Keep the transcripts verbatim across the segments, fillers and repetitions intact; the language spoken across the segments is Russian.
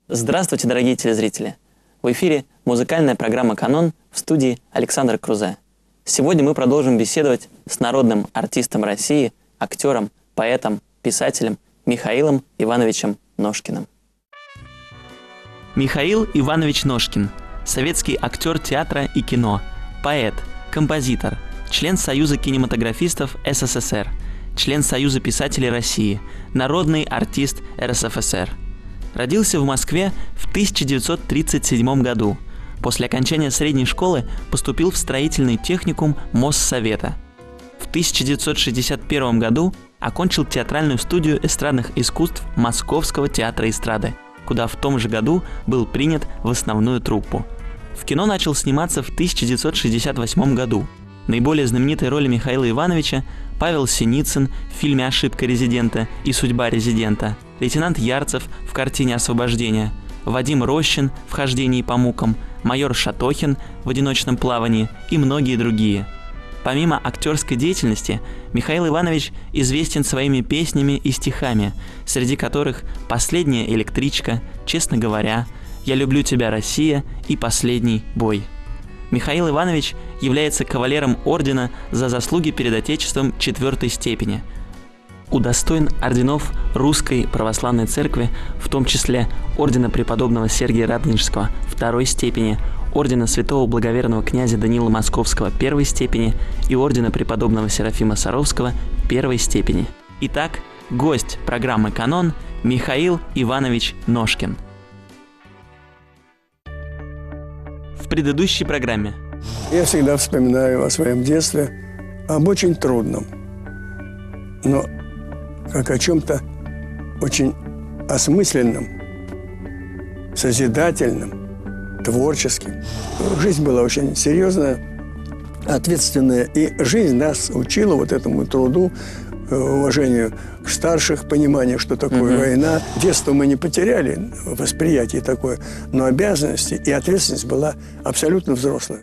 Здравствуйте, дорогие телезрители! В эфире музыкальная программа «Канон», в студии Александр Крузе. Сегодня мы продолжим беседовать с народным артистом России, актером, поэтом, писателем Михаилом Ивановичем Ножкиным. Михаил Иванович Ножкин – советский актер театра и кино, поэт, композитор, член Союза кинематографистов СССР, член Союза писателей России, народный артист РСФСР. Родился в Москве в тысяча девятьсот тридцать седьмом году. После окончания средней школы поступил в строительный техникум Моссовета. В тысяча девятьсот шестьдесят первом году окончил театральную студию эстрадных искусств Московского театра эстрады, куда в том же году был принят в основную труппу. В кино начал сниматься в тысяча девятьсот шестьдесят восьмом году. Наиболее знаменитые роли Михаила Ивановича – Павел Синицын в фильме «Ошибка резидента» и «Судьба резидента», лейтенант Ярцев в картине «Освобождение», Вадим Рощин в «Хождении по мукам», майор Шатохин в «Одиночном плавании» и многие другие. Помимо актерской деятельности, Михаил Иванович известен своими песнями и стихами, среди которых «Последняя электричка», «Честно говоря», «Я люблю тебя, Россия» и «Последний бой». Михаил Иванович является кавалером ордена за заслуги перед Отечеством четвертой степени. Удостоен орденов Русской Православной Церкви, в том числе ордена преподобного Сергия Радонежского второй степени, ордена святого благоверного князя Даниила Московского первой степени и ордена преподобного Серафима Саровского первой степени. Итак, гость программы «Канон» Михаил Иванович Ножкин. В предыдущей программе. Я всегда вспоминаю о своем детстве, об очень трудном, но как о чем-то очень осмысленном, созидательном, творческим. Жизнь была очень серьезная, ответственная, и жизнь нас учила вот этому труду, уважению к старших, пониманию, что такое uh-huh. война. Детство мы не потеряли, восприятие такое, но обязанности и ответственность была абсолютно взрослая.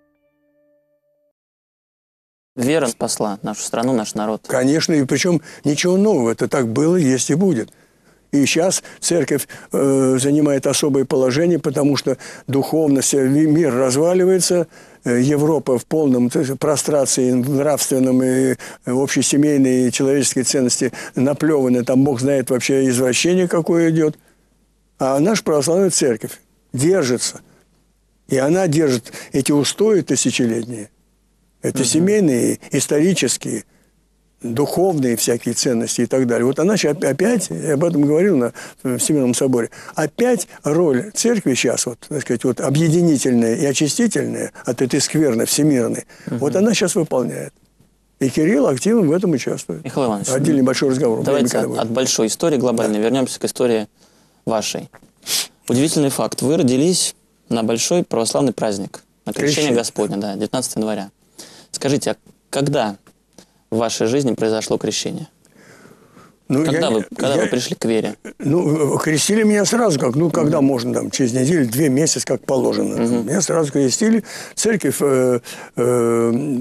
Вера спасла нашу страну, наш народ. Конечно, и причем ничего нового. Это так было, есть и будет. И сейчас церковь э, занимает особое положение, потому что духовно мир разваливается, Европа в полном прострации нравственном и общесемейной и человеческой ценности наплеваны. Там Бог знает вообще извращение, какое идет. А наша православная церковь держится. И она держит эти устои тысячелетние. Это угу. семейные, исторические, духовные всякие ценности и так далее. Вот она сейчас опять, я об этом говорил на Всемирном соборе, опять роль церкви сейчас, вот, так сказать, вот объединительная и очистительная от этой скверны всемирной, угу. вот она сейчас выполняет. И Кирилл активно в этом участвует. Михаил Иванович, отдельный большой разговор. Давайте от, от большой истории глобальной да. вернемся к истории вашей. Удивительный факт. Вы родились на большой православный праздник, на Крещение Господне, да, девятнадцатого января. Скажите, а когда в вашей жизни произошло крещение? Ну, когда, я, вы, когда я, вы пришли к вере? Ну, крестили меня сразу, как, ну, когда mm-hmm. можно, там, через неделю, две месяца, как положено. Mm-hmm. Меня сразу крестили. Церковь э, э,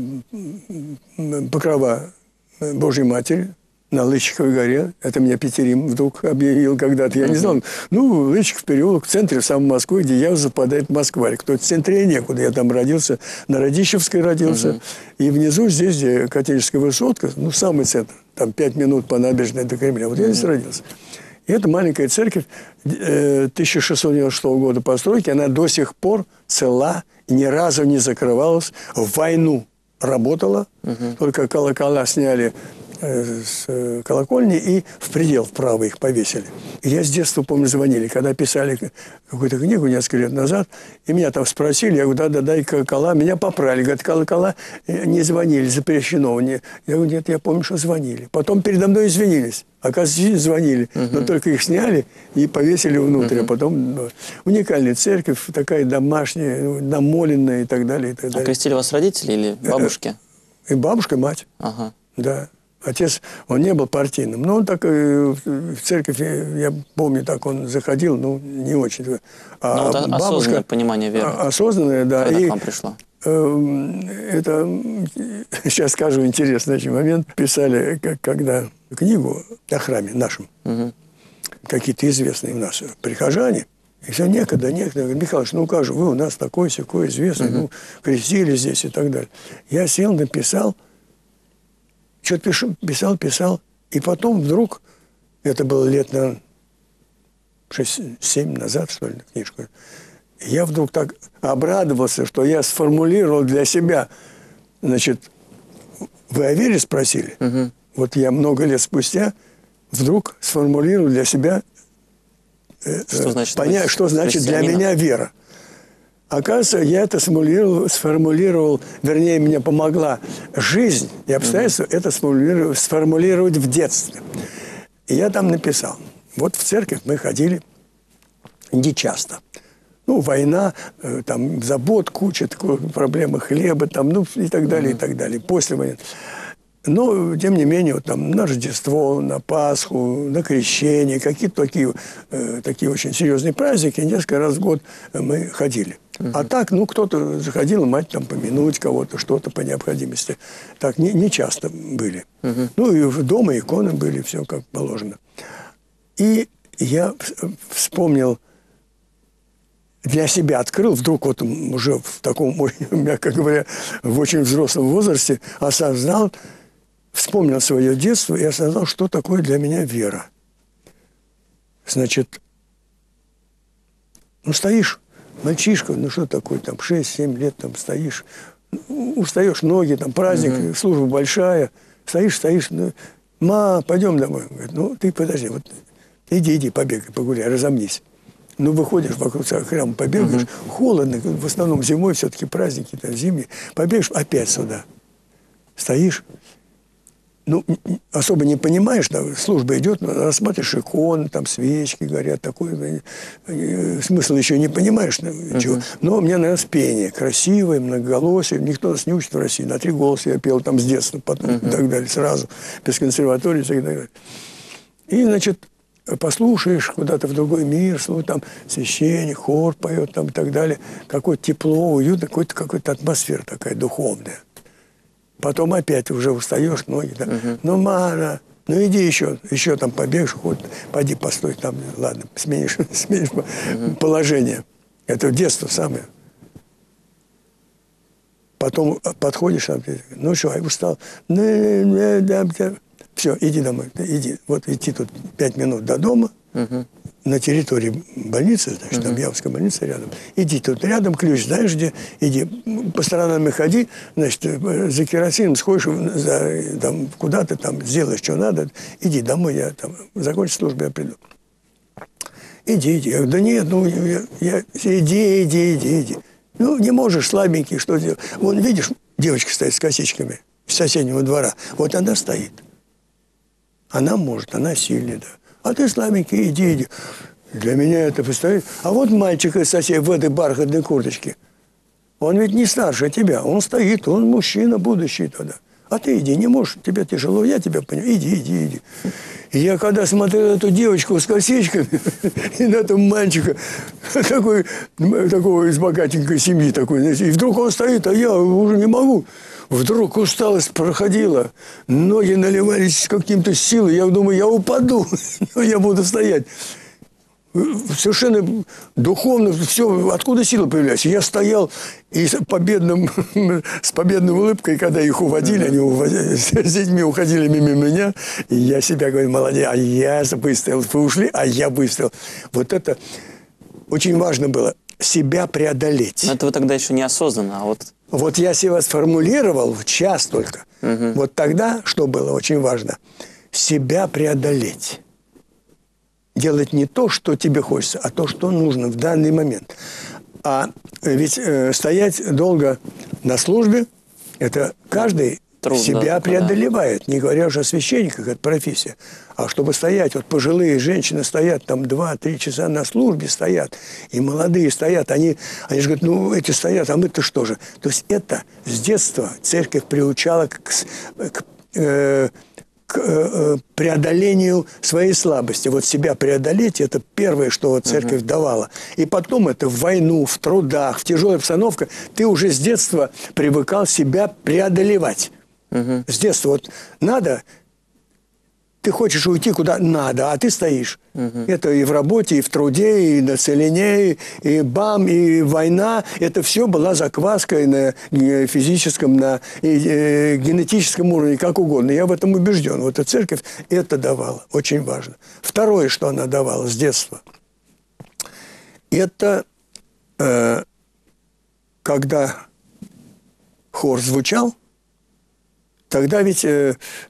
Покрова Божьей Матери на Лычковой горе. Это меня Петерим вдруг объявил когда-то. Я mm-hmm. не знал. Ну, Лычков переулок в центре, в самой Москвы, где я западает Москва. Кто в центре некуда. Я там родился, на Радищевской родился. Mm-hmm. И внизу, здесь, где Котельская высотка, ну, самый центр. Там пять минут по набережной до Кремля. Вот mm-hmm. я здесь родился. И эта маленькая церковь э, тысяча шестьсот девяносто шестого года постройки, она до сих пор цела и ни разу не закрывалась. В войну работала. Mm-hmm. Только колокола сняли с колокольни и в предел вправо их повесили. И я с детства, помню, звонили, когда писали какую-то книгу несколько лет назад, и меня там спросили, я говорю, да-да, дай колокола, меня поправили, говорят, колокола не звонили, запрещено. Я говорю, нет, я помню, что звонили. Потом передо мной извинились. Оказывается, звонили, uh-huh. но только их сняли и повесили внутрь. Uh-huh. А потом ну, уникальная церковь, такая домашняя, намоленная и так далее. И так далее. А крестили вас родители или бабушки? И бабушка, и мать. Ага. Да. Отец, он не был партийным, но он так в церковь, я помню, так он заходил, ну, не очень. А ну, вот бабушка, осознанное понимание веры. Осознанное, да. Когда и, к вам пришло? Это, сейчас скажу, интересный очень момент. Писали, когда книгу о храме нашем, угу. какие-то известные у нас прихожане, И все, некогда, некогда. Говорит, Михалыч, ну как же, вы у нас такой-сякой известный, uh-huh. ну, крестили здесь и так далее. Я сел, написал, что-то писал, писал, и потом вдруг, это было лет, наверное, шесть-семь назад, что ли, книжку, я вдруг так обрадовался, что я сформулировал для себя, значит, вы о вере спросили? Uh-huh. Вот я много лет спустя вдруг сформулировал для себя, что значит, понять, что значит для меня вера. Оказывается, я это сформулировал, сформулировал, вернее, мне помогла жизнь и обстоятельства uh-huh. это сформулировать, сформулировать в детстве. И я там написал. Вот в церковь мы ходили не часто. Ну, война, там, забот, куча, проблемы хлеба, там, ну, и так далее, uh-huh. и так далее. После войны. Но, тем не менее, вот, там, на Рождество, на Пасху, на Крещение, какие-то такие, э, такие очень серьезные праздники, несколько раз в год мы ходили. Uh-huh. А так, ну, кто-то заходил, мать там помянуть кого-то, что-то по необходимости. Так, не, не часто были. Uh-huh. Ну, и дома иконы были, все как положено. И я вспомнил, для себя открыл, вдруг вот уже в таком, мягко говоря, в очень взрослом возрасте осознал, вспомнил свое детство и осознал, что такое для меня вера. Значит, ну, стоишь, мальчишка, ну, что такое, там, шесть-семь лет, там, стоишь, устаешь, ноги, там, праздник, mm-hmm. служба большая, стоишь, стоишь, ну, ма, пойдем домой. Говорит, ну, ты подожди, вот, иди, иди, побегай, погуляй, разомнись. Ну, выходишь вокруг храма, побегаешь, uh-huh. холодно, в основном зимой все-таки праздники, там, зимние, побегаешь опять сюда. Стоишь, ну, особо не понимаешь, да, служба идет, рассматриваешь иконы, там свечки горят, такой смысл еще не понимаешь, uh-huh. но у меня, наверное, пение красивое, многоголосие, никто нас не учит в России, на три голоса я пел там с детства, потом uh-huh. и так далее, сразу, без консерватории и так далее. И, значит, послушаешь куда-то в другой мир, там священник, хор поет там и так далее. Какое-то тепло, уютно, какая-то какая-то атмосфера такая духовная. Потом опять уже устаешь, ноги, да. Uh-huh. Ну, мара, ну иди еще, еще там побегаешь, хоть, пойди постой там, ладно, сменишь, сменишь uh-huh. положение. Это детство самое. Потом подходишь, ну что, я устал. Все, иди домой, иди. Вот идти тут пять минут до дома, uh-huh. на территории больницы, значит, uh-huh. там Явская больница рядом. Иди тут рядом, ключ знаешь где, иди, по сторонам ходи, значит, за керосином сходишь, за, там, куда-то там сделаешь, что надо, иди домой, я там, закончу службу, я приду. Иди, иди. Я говорю, да нет, ну, я, я, иди, иди, иди, иди. Ну, не можешь, слабенький, что делать. Вон, видишь, девочка стоит с косичками с соседнего двора, вот она стоит. Она может, она сильная, да. А ты слабенький, иди, иди. Для меня это постоит. А вот мальчик из соседей в этой бархатной курточке. Он ведь не старше тебя. Он стоит, он мужчина будущий тогда. А ты иди, не можешь, тебе тяжело, я тебя понимаю. Иди, иди, иди. И я когда смотрел эту девочку с косичками и на этого мальчика, такой, такого из богатенькой семьи, такой, и вдруг он стоит, а я уже не могу. Вдруг усталость проходила, ноги наливались каким-то силой. Я думаю, я упаду, но я буду стоять. Совершенно духовно все, откуда сила появляется. Я стоял и с, победным, с победной улыбкой, когда их уводили, они уводили, с детьми уходили мимо меня, и я себя говорю, молодец, а я выстоял, вы ушли, а я выстоял. Вот это очень важно было, себя преодолеть. Но это вы тогда еще неосознанно, а вот... Вот я себя сформулировал в час только. Угу. Вот тогда, что было очень важно, себя преодолеть. Делать не то, что тебе хочется, а то, что нужно в данный момент. А ведь э, стоять долго на службе, это каждый Трудно, себя преодолевает. Да. Не говоря уже о священниках, это профессия. А чтобы стоять, вот пожилые женщины стоят там два-три часа на службе, стоят, и молодые стоят, они, они же говорят, ну эти стоят, а мы-то что же? То есть это с детства церковь приучала к, к, э, к э, преодолению своей слабости. Вот себя преодолеть, это первое, что вот церковь uh-huh. давала. И потом это в войну, в трудах, в тяжелой обстановке, ты уже с детства привыкал себя преодолевать. Uh-huh. С детства вот надо... ты хочешь уйти куда надо, а ты стоишь. Угу. Это и в работе, и в труде, и на целине, и бам, и война. Это все была закваска и на физическом, на и, э, генетическом уровне, как угодно. Я в этом убежден. Вот эта церковь это давала. Очень важно. Второе, что она давала с детства, это э, когда хор звучал, тогда ведь э,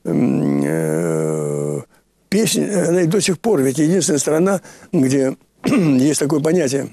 э, песня, она и до сих пор, ведь единственная страна, где есть такое понятие,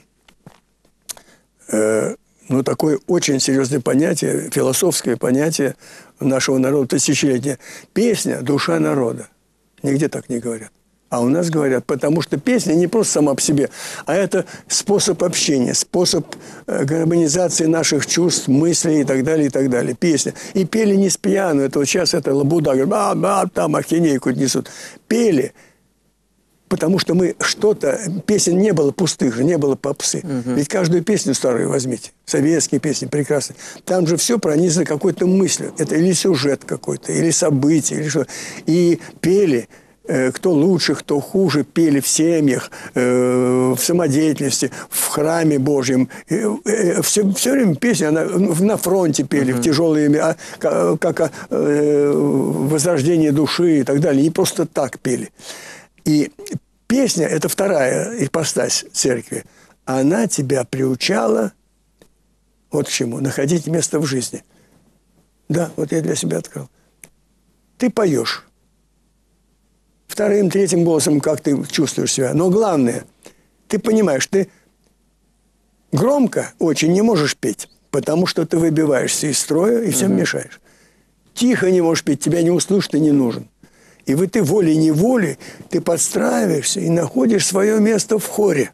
э, ну, такое очень серьезное понятие, философское понятие нашего народа тысячелетия. Песня – душа народа. Нигде так не говорят. А у нас говорят, потому что песня не просто сама по себе, а это способ общения, способ гармонизации наших чувств, мыслей и так далее, и так далее. Песня. И пели не с пьяну, это вот сейчас это лабуда, говорят, а, а, там ахинейку несут. Пели, потому что мы что-то, песен не было пустых же, не было попсы. Угу. Ведь каждую песню старую возьмите, советские песни прекрасные, там же все пронизано какой-то мыслью. Это или сюжет какой-то, или событие, или что. И пели. Кто лучше, кто хуже, пели в семьях, в самодеятельности, в храме Божьем. Все, все время песни, она на фронте пели, uh-huh. в тяжелые, как возрождение души и так далее. Не просто так пели. И песня – это вторая ипостась церкви. Она тебя приучала вот к чему? Находить место в жизни. Да, вот я для себя открыл. Ты поешь. Вторым, третьим голосом, как ты чувствуешь себя. Но главное, ты понимаешь, ты громко очень не можешь петь, потому что ты выбиваешься из строя и всем угу. мешаешь. Тихо не можешь петь, тебя не услышат и не нужен. И вот ты волей-неволей, ты подстраиваешься и находишь свое место в хоре.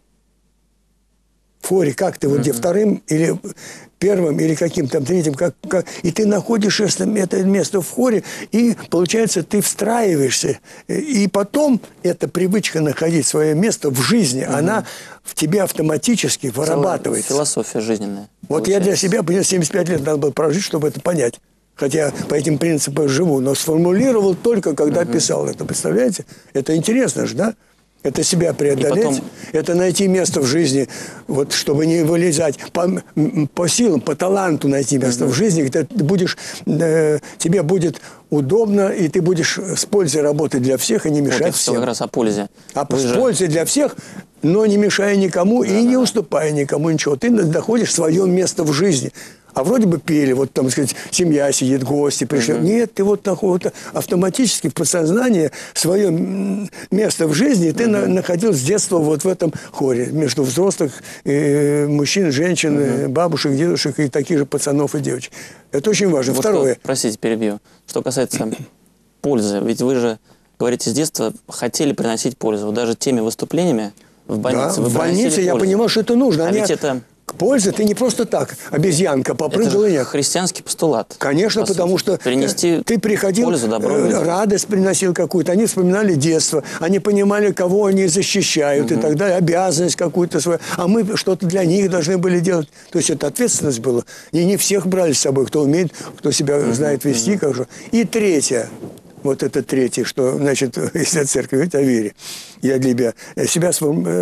В хоре, как ты, вот где вторым или первым, или каким-то третьим, как, как, и ты находишь это, это место в хоре, и, получается, ты встраиваешься. И потом эта привычка находить свое место в жизни, угу. она в тебе автоматически вырабатывается. Философия жизненная. Вот получается. Я для себя, мне семьдесят пять лет надо было прожить, чтобы это понять. Хотя по этим принципам живу, но сформулировал только, когда угу. писал это. Представляете? Это интересно же, да? Это себя преодолеть, потом... это найти место в жизни, вот, чтобы не вылезать, по, по силам, по таланту найти место угу. в жизни, где ты будешь, э, тебе будет удобно, и ты будешь с пользой работать для всех и не мешать вот всем. Как раз о пользе. А с же... пользой для всех, но не мешая никому да, и не да. уступая никому ничего. Ты находишь свое место в жизни. А вроде бы пели, вот там, сказать, семья сидит, гости пришли. Uh-huh. Нет, ты вот такой вот автоматически в подсознании свое место в жизни ты uh-huh. на, находил с детства вот в этом хоре. Между взрослых э, мужчин, женщин, uh-huh. бабушек, дедушек и таких же пацанов и девочек. Это очень важно. Вот второе. Что, простите, перебью. Что касается пользы. Ведь вы же, говорите, с детства хотели приносить пользу. Даже теми выступлениями в больнице. Да, вы в больнице я понимал, что это нужно. А Они... ведь это... Польза, ты не просто так, обезьянка попрыгала. Это же христианский постулат. Конечно, потому что принести ты приходил, пользу, добро, радость приносил какую-то, они вспоминали детство, они понимали, кого они защищают угу. и так далее, обязанность какую-то свою, а мы что-то для них должны были делать. То есть это ответственность была. И не всех брали с собой, кто умеет, кто себя угу. знает вести. Угу. Как же. И третье, вот это третье, что, значит, если церковь говорит о вере, я для себя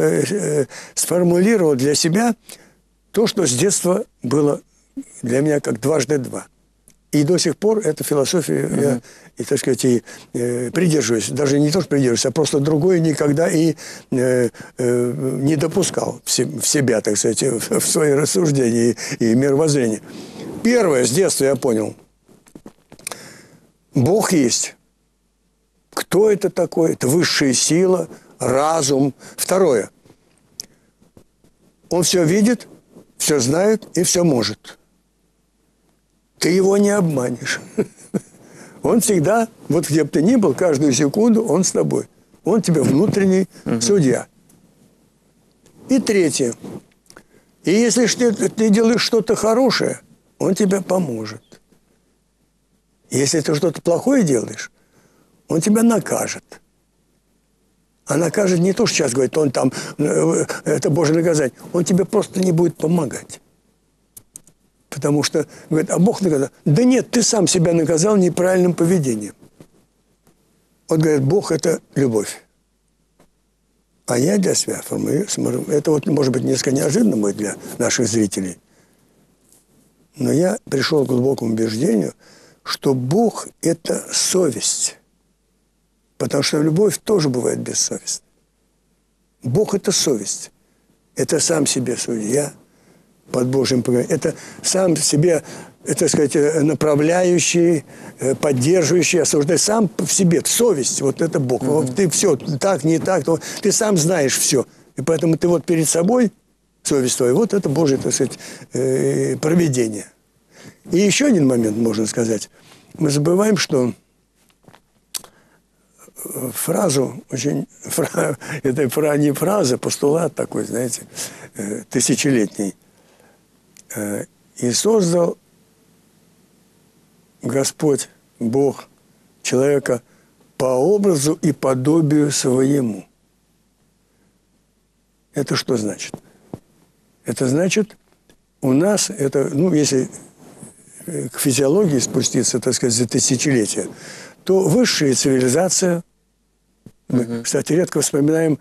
сформулировал для себя то, что с детства было для меня как дважды два. И до сих пор эту философию uh-huh. я, и, так сказать, и, э, придерживаюсь. Даже не то, что придерживаюсь, а просто другое никогда и э, э, не допускал в, се, в себя, так сказать, в, в свои рассуждения и, и мировоззрение. Первое, с детства я понял. Бог есть. Кто это такой? Это высшая сила, разум. Второе. Он все видит, все знает и все может. Ты его не обманешь. Он всегда, вот где бы ты ни был, каждую секунду он с тобой. Он тебе внутренний угу. судья. И третье. И если ты, ты делаешь что-то хорошее, он тебе поможет. Если ты что-то плохое делаешь, он тебя накажет. А накажет не то, что сейчас говорит, он там, это Божье наказание. Он тебе просто не будет помогать. Потому что, говорит, а Бог наказал. Да нет, ты сам себя наказал неправильным поведением. Вот говорят, Бог – это любовь. А я для себя формулирую, это вот, может быть, несколько неожиданно будет для наших зрителей, но я пришел к глубокому убеждению, что Бог – это совесть. Потому что любовь тоже бывает бессовестной. Бог – это совесть. Это сам себе судья под Божьим погонением. Это сам себе, так сказать, направляющий, поддерживающий, осуждающий. Сам в себе, совесть. Вот это Бог. Mm-hmm. Вот ты все, так, не так. Ты сам знаешь все. И поэтому ты вот перед собой, совесть твоя, вот это Божье, так сказать, провидение. И еще один момент можно сказать. Мы забываем, что фразу, очень, фра, это фра, не фраза, постулат такой, знаете, тысячелетний. И создал Господь, Бог, человека по образу и подобию своему. Это что значит? Это значит, у нас, это, ну, если к физиологии спуститься, так сказать, за тысячелетия, то высшая цивилизация, мы, uh-huh. кстати, редко вспоминаем,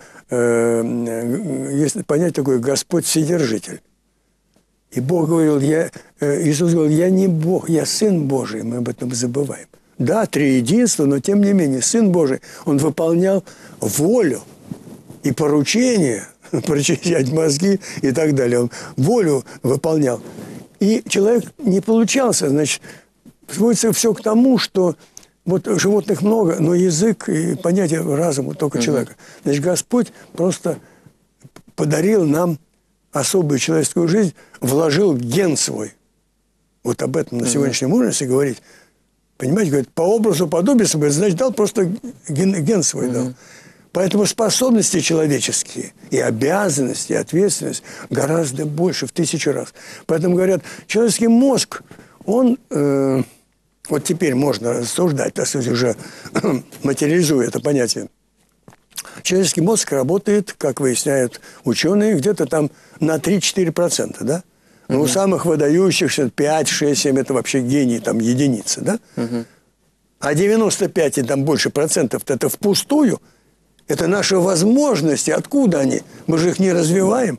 э, есть понятие такое «Господь Вседержитель». И Бог говорил, я, э, Иисус говорил, я не Бог, я Сын Божий, мы об этом забываем. Да, триединство, но тем не менее, Сын Божий, Он выполнял волю и поручение, прочищать мозги и так далее. Он волю выполнял. И человек не получался, значит, сводится все к тому, что вот животных много, но язык и понятие разума только uh-huh. человека. Значит, Господь просто подарил нам особую человеческую жизнь, вложил ген свой. Вот об этом на uh-huh. сегодняшнем уровне, если говорить. Понимаете, говорит, по образу, подобию своему, значит, дал просто ген, ген свой uh-huh. дал. Поэтому способности человеческие и обязанности, и ответственность гораздо больше, в тысячу раз. Поэтому говорят, человеческий мозг, он... Э, вот теперь можно рассуждать, так сказать, уже материализуя это понятие. Человеческий мозг работает, как выясняют ученые, где-то там на три-четыре процента, да? Но uh-huh. у самых выдающихся пять, шесть, семь – это вообще гений, там, единицы, да? Uh-huh. А девяносто пять и там больше процентов – это впустую. Это наши возможности. Откуда они? Мы же их не развиваем.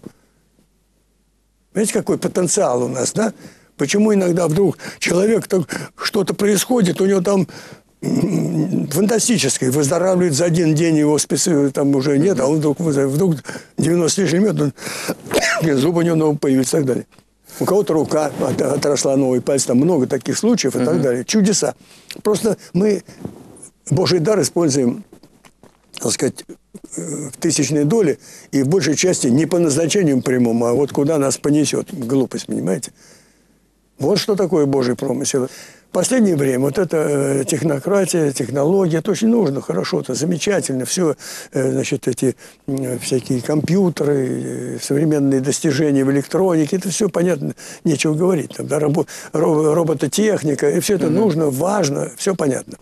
Видите, какой потенциал у нас, да? Почему иногда вдруг человек, что-то происходит, у него там фантастическое, выздоравливает за один день, его специально там уже нет, а он вдруг, вдруг девяносто лишним лет, он, зубы у него новые появились и так далее. У кого-то рука отросла, новый палец, там много таких случаев и так далее. Чудеса. Просто мы Божий дар используем, так сказать, в тысячной доли и в большей части не по назначению прямому, а вот куда нас понесет. Глупость, понимаете? Вот что такое Божий промысел. В последнее время вот эта технократия, технология, это очень нужно, хорошо, это замечательно. Все, значит, эти всякие компьютеры, современные достижения в электронике, это все понятно, нечего говорить. Там, да, робо, робототехника, и все это mm-hmm. нужно, важно, все понятно.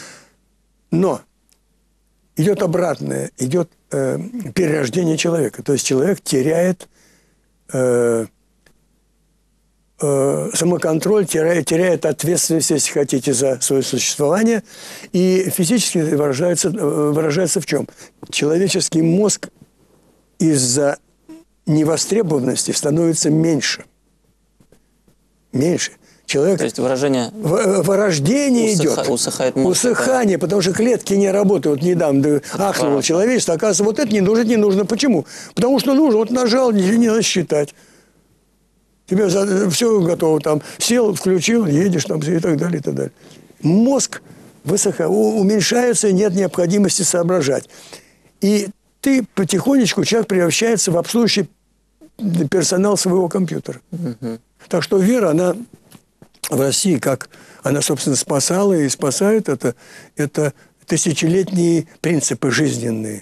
Но идет обратное, идет э, перерождение человека. То есть человек теряет... Э, самоконтроль, теряет, теряет ответственность, если хотите, за свое существование. И физически выражается, выражается в чем? Человеческий мозг из-за невостребованности становится меньше. Меньше. Человек, То есть выражение... Вырождение усыха, идет. Усыхает мозг. Усыхание, потому что клетки не работают. Вот недавно ахнуло человечество. Оказывается, вот это не нужно, не нужно. Почему? Потому что нужно. Вот нажал, не, не надо считать. Тебе все готово, там, сел, включил, едешь, там, и так далее, и так далее. Мозг высоко, уменьшается, нет необходимости соображать. И ты потихонечку, человек превращается в обслуживающий персонал своего компьютера. Uh-huh. Так что вера, она в России, как она, собственно, спасала и спасает, это, это тысячелетние принципы жизненные.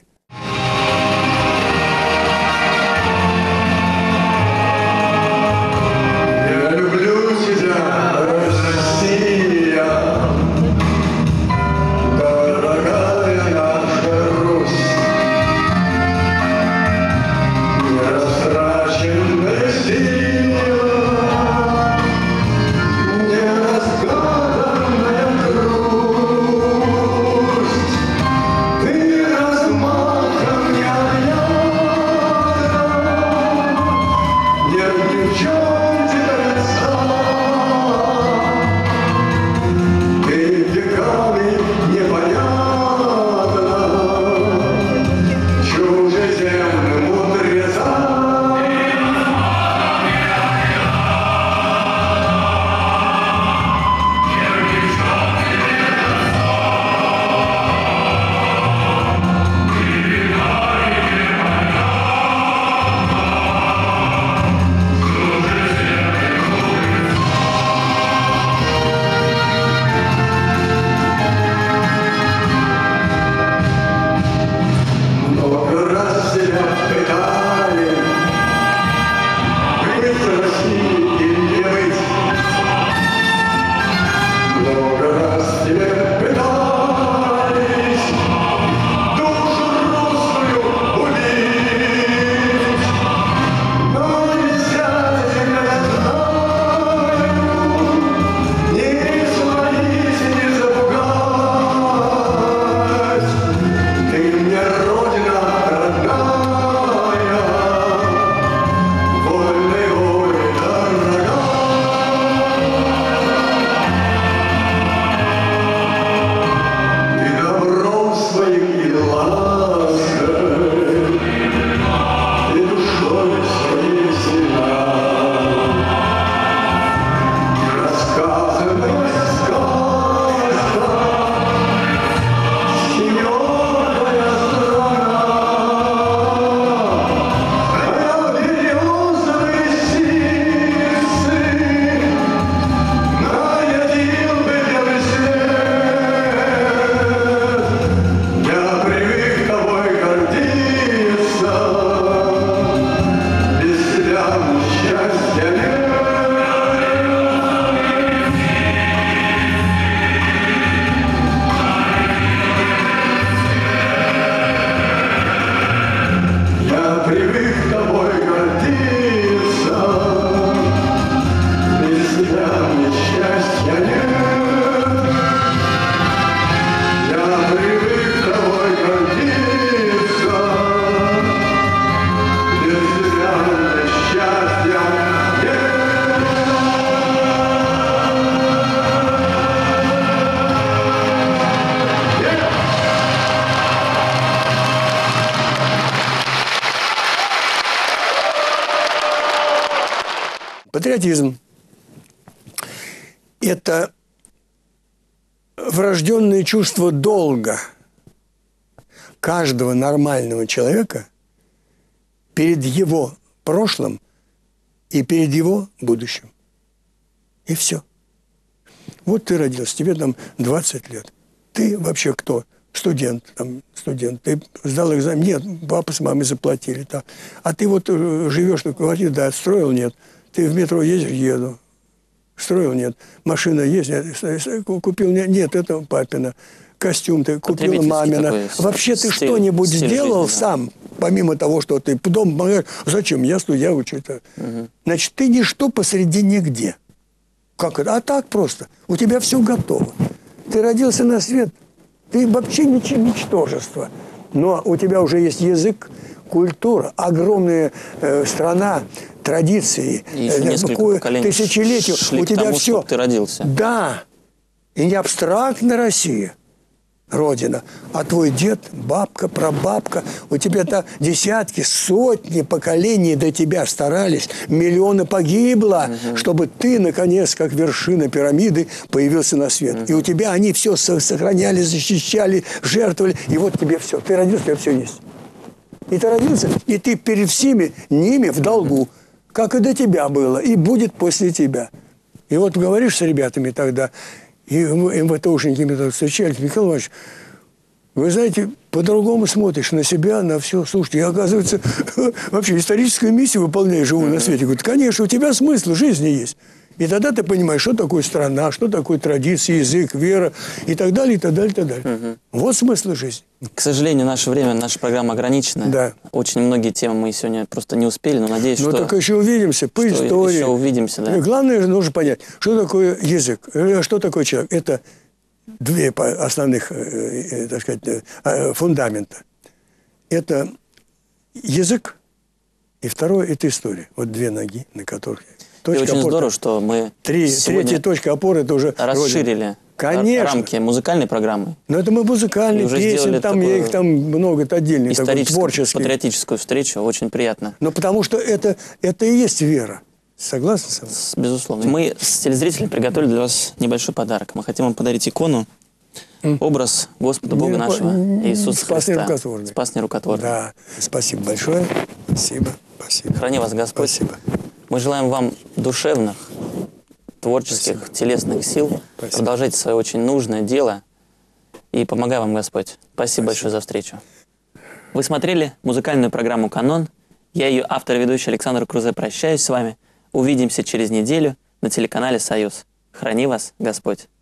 Патриотизм – это врожденное чувство долга каждого нормального человека перед его прошлым и перед его будущим. И все. Вот ты родился, тебе там двадцать лет. Ты вообще кто? Студент, там, студент. Ты сдал экзамен? Нет, папа с мамой заплатили. Так. А ты вот живешь на квартире? Да, строил? Нет. Ты в метро ездишь? Еду. Строил? Нет. Машина есть? Нет. Купил? Нет, нет, это папина. Костюм ты купила мамина. Вообще ты что-нибудь сделал жизни, сам, да? Помимо того, что ты дом помогаешь? Зачем? Я студия учу. Угу. Значит, ты ничто посреди нигде. Как это? А так просто. У тебя все готово. Ты родился на свет. Ты вообще ничтожество. Но у тебя уже есть язык, культура, огромная э, страна, традиции, э, тысячелетия. У тебя тому, все. Ты родился. Да. И не абстрактная Россия, родина, а твой дед, бабка, прабабка. У тебя-то десятки, сотни поколений до тебя старались. Миллионы погибло, угу. чтобы ты, наконец, как вершина пирамиды, появился на свет. Угу. И у тебя они все сохраняли, защищали, жертвовали. И вот тебе все. Ты родился, у тебя все есть. И ты родился, и ты перед всеми ними в долгу, как и до тебя было, и будет после тебя. И вот говоришь с ребятами тогда, и МВТушники встречались, Михаил Иванович, вы знаете, по-другому смотришь на себя, на все. Слушайте, я, оказывается, вообще историческую миссию выполняю, живу на свете. Говорит, конечно, у тебя смысл жизни есть. И тогда ты понимаешь, что такое страна, что такое традиция, язык, вера и так далее, и так далее, и так далее. Угу. Вот смысл жизни. К сожалению, наше время, наша программа ограничена. Да. Очень многие темы мы сегодня просто не успели, но надеюсь, но что... Ну, только еще увидимся по истории. Еще увидимся, да. Главное, нужно понять, что такое язык, что такое человек. Это две основных, так сказать, фундамента. Это язык, и второе – это история. Вот две ноги, на которых... Точка и очень опоры. Здорово, что мы Три, третья точка опоры – это уже расширили Конечно. рамки музыкальной программы. Но это мы музыкальные песни, там я их там много, это отдельный историческую, творческий. Патриотическую встречу, очень приятно. Но потому что это, это и есть вера. Согласны со мной? Безусловно. Мы с телезрителями приготовили для вас небольшой подарок. Мы хотим вам подарить икону, образ Господа Бога нашего, Иисуса Христа. Спас нерукотворный. Да, спасибо большое. Спасибо. Спасибо. Храни вас Господь. Спасибо. Мы желаем вам душевных, творческих, Спасибо. телесных сил. Спасибо. Продолжайте свое очень нужное дело. И помогай вам Господь. Спасибо, Спасибо большое за встречу. Вы смотрели музыкальную программу «Канон». Я ее автор и ведущий Александр Крузе. Прощаюсь с вами. Увидимся через неделю на телеканале «Союз». Храни вас Господь.